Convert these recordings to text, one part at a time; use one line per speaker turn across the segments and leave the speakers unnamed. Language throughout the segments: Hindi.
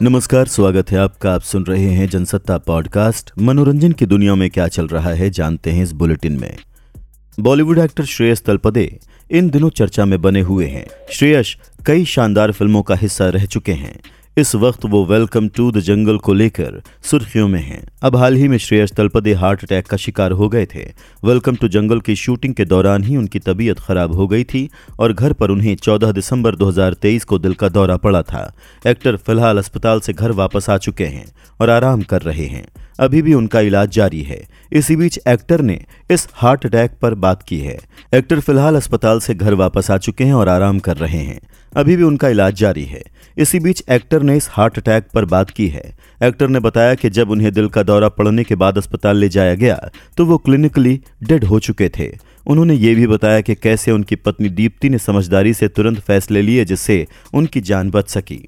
नमस्कार, स्वागत है आपका। आप सुन रहे हैं जनसत्ता पॉडकास्ट। मनोरंजन की दुनिया में क्या चल रहा है जानते हैं इस बुलेटिन में। बॉलीवुड एक्टर श्रेयस तलपदे इन दिनों चर्चा में बने हुए हैं। श्रेयस कई शानदार फिल्मों का हिस्सा रह चुके हैं। इस वक्त वो वेलकम टू द जंगल को लेकर सुर्खियों में हैं। अब हाल ही में श्रेयस तलपदे हार्ट अटैक का शिकार हो गए थे। वेलकम टू जंगल की शूटिंग के दौरान ही उनकी तबीयत खराब हो गई थी और घर पर उन्हें 14 दिसंबर 2023 को दिल का दौरा पड़ा था। एक्टर फिलहाल अस्पताल से घर वापस आ चुके हैं और आराम कर रहे हैं। अभी भी उनका इलाज जारी है। इसी बीच एक्टर ने इस हार्ट अटैक पर बात की है। एक्टर फिलहाल अस्पताल से घर वापस आ चुके हैं और आराम कर रहे हैं। अभी भी उनका इलाज जारी है। इसी बीच एक्टर ने इस हार्ट अटैक पर बात की है। एक्टर ने बताया कि जब उन्हें दिल का दौरा पड़ने के बाद अस्पताल ले जाया गया तो वो क्लिनिकली डेड हो चुके थे। उन्होंने ये भी बताया कि कैसे उनकी पत्नी दीप्ति ने समझदारी से तुरंत फैसले लिए जिससे उनकी जान बच सकी।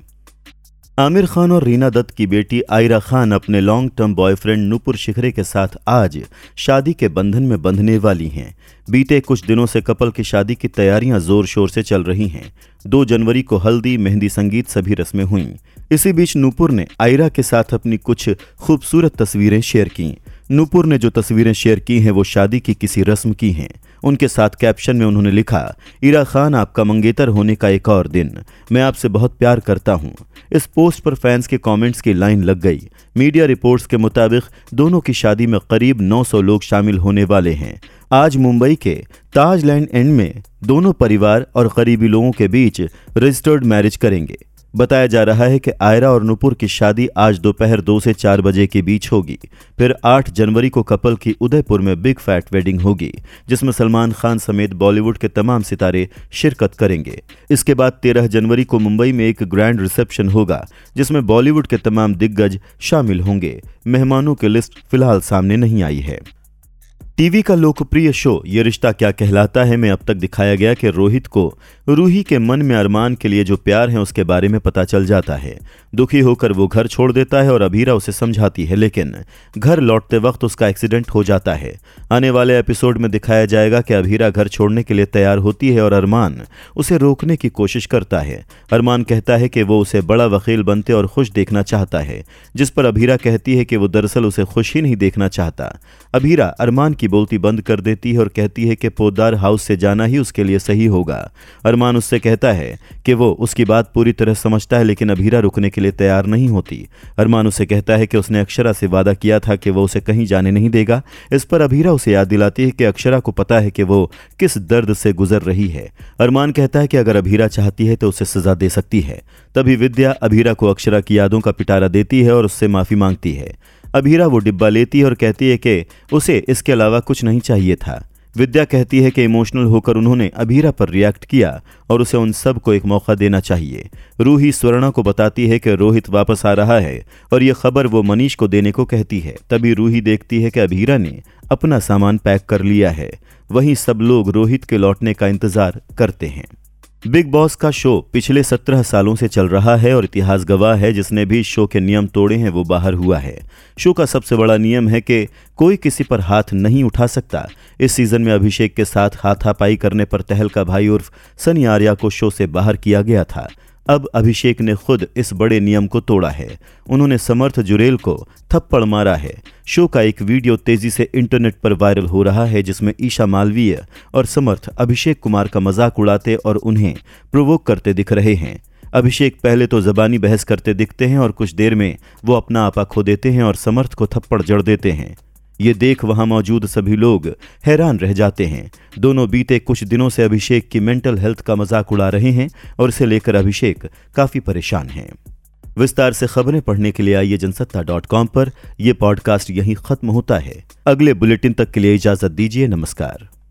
आमिर खान और रीना दत्त की बेटी आयरा खान अपने लॉन्ग टर्म बॉयफ्रेंड नूपुर शिखरे के साथ आज शादी के बंधन में बंधने वाली हैं। बीते कुछ दिनों से कपल की शादी की तैयारियां जोर शोर से चल रही हैं। 2 जनवरी को हल्दी, मेहंदी, संगीत सभी रस्में हुईं। इसी बीच नूपुर ने आयरा के साथ अपनी कुछ खूबसूरत तस्वीरें शेयर की। नूपुर ने जो तस्वीरें शेयर की हैं वो शादी की किसी रस्म की हैं। उनके साथ कैप्शन में उन्होंने लिखा, इरा खान, आपका मंगेतर होने का एक और दिन, मैं आपसे बहुत प्यार करता हूं। इस पोस्ट पर फैंस के कमेंट्स की लाइन लग गई। मीडिया रिपोर्ट्स के मुताबिक दोनों की शादी में करीब 900 लोग शामिल होने वाले हैं। आज मुंबई के ताज लैंड एंड में दोनों परिवार और करीबी लोगों के बीच रजिस्टर्ड मैरिज करेंगे। बताया जा रहा है कि आयरा और नूपुर की शादी आज दोपहर 2 से 4 बजे के बीच होगी। फिर 8 जनवरी को कपल की उदयपुर में बिग फैट वेडिंग होगी जिसमें सलमान खान समेत बॉलीवुड के तमाम सितारे शिरकत करेंगे। इसके बाद 13 जनवरी को मुंबई में एक ग्रैंड रिसेप्शन होगा जिसमें बॉलीवुड के तमाम दिग्गज शामिल होंगे। मेहमानों की लिस्ट फिलहाल सामने नहीं आई है। टीवी का लोकप्रिय शो ये रिश्ता क्या कहलाता है में अब तक दिखाया गया कि रोहित को रूही के मन में अरमान के लिए जो प्यार है उसके बारे में पता चल जाता है। दुखी होकर वो घर छोड़ देता है और अभीरा उसे समझाती है, लेकिन घर लौटते वक्त उसका एक्सीडेंट हो जाता है। आने वाले एपिसोड में दिखाया जाएगा कि अभीरा घर छोड़ने के लिए तैयार होती है और अरमान उसे रोकने की कोशिश करता है। अरमान कहता है कि वो उसे बड़ा वकील बनते और खुश देखना चाहता है, जिस पर अभीरा कहती है कि वो दरअसल उसे खुश ही नहीं देखना चाहता। अभीरा अरमान की बोलती बंद कर देती है और कहती है कि पोद्दार हाउस से जाना ही उसके लिए सही होगा। अरमान उससे कहता है कि वो उसकी बात पूरी तरह समझता है, लेकिन अभीरा रुकने के लिए तैयार नहीं होती। अरमान उसे कहता है कि उसने अक्षरा से वादा किया था कि वो उसे कहीं जाने नहीं देगा। इस पर अभीरा उसे याद दिलाती है कि अक्षरा को पता है कि वो किस दर्द से गुजर रही है। अरमान कहता है कि अगर अभीरा चाहती है तो उसे सजा दे सकती है। तभी विद्या अभीरा को अक्षरा की यादों का पिटारा देती है और उससे माफी मांगती है। अभीरा वो डिब्बा लेती है और कहती है कि उसे इसके अलावा कुछ नहीं चाहिए था। विद्या कहती है कि इमोशनल होकर उन्होंने अभीरा पर रिएक्ट किया और उसे उन सब को एक मौका देना चाहिए। रूही स्वर्णा को बताती है कि रोहित वापस आ रहा है और ये खबर वो मनीष को देने को कहती है। तभी रूही देखती है कि अभीरा ने अपना सामान पैक कर लिया है। वहीं सब लोग रोहित के लौटने का इंतजार करते हैं। बिग बॉस का शो पिछले 17 सालों से चल रहा है और इतिहास गवाह है, जिसने भी शो के नियम तोड़े हैं वो बाहर हुआ है। शो का सबसे बड़ा नियम है कि कोई किसी पर हाथ नहीं उठा सकता। इस सीजन में अभिषेक के साथ हाथापाई करने पर तहलका भाई उर्फ सनी आर्या को शो से बाहर किया गया था। अब अभिषेक ने खुद इस बड़े नियम को तोड़ा है। उन्होंने समर्थ जुरेल को थप्पड़ मारा है। शो का एक वीडियो तेजी से इंटरनेट पर वायरल हो रहा है जिसमें ईशा मालवीय और समर्थ अभिषेक कुमार का मजाक उड़ाते और उन्हें प्रोवोक करते दिख रहे हैं। अभिषेक पहले तो जबानी बहस करते दिखते हैं और कुछ देर में वो अपना आपा खो देते हैं और समर्थ को थप्पड़ जड़ देते हैं। ये देख वहां मौजूद सभी लोग हैरान रह जाते हैं। दोनों बीते कुछ दिनों से अभिषेक की मेंटल हेल्थ का मजाक उड़ा रहे हैं और इसे लेकर अभिषेक काफी परेशान हैं। विस्तार से खबरें पढ़ने के लिए आइए जनसत्ता.com पर। यह पॉडकास्ट यहीं खत्म होता है। अगले बुलेटिन तक के लिए इजाजत दीजिए। नमस्कार।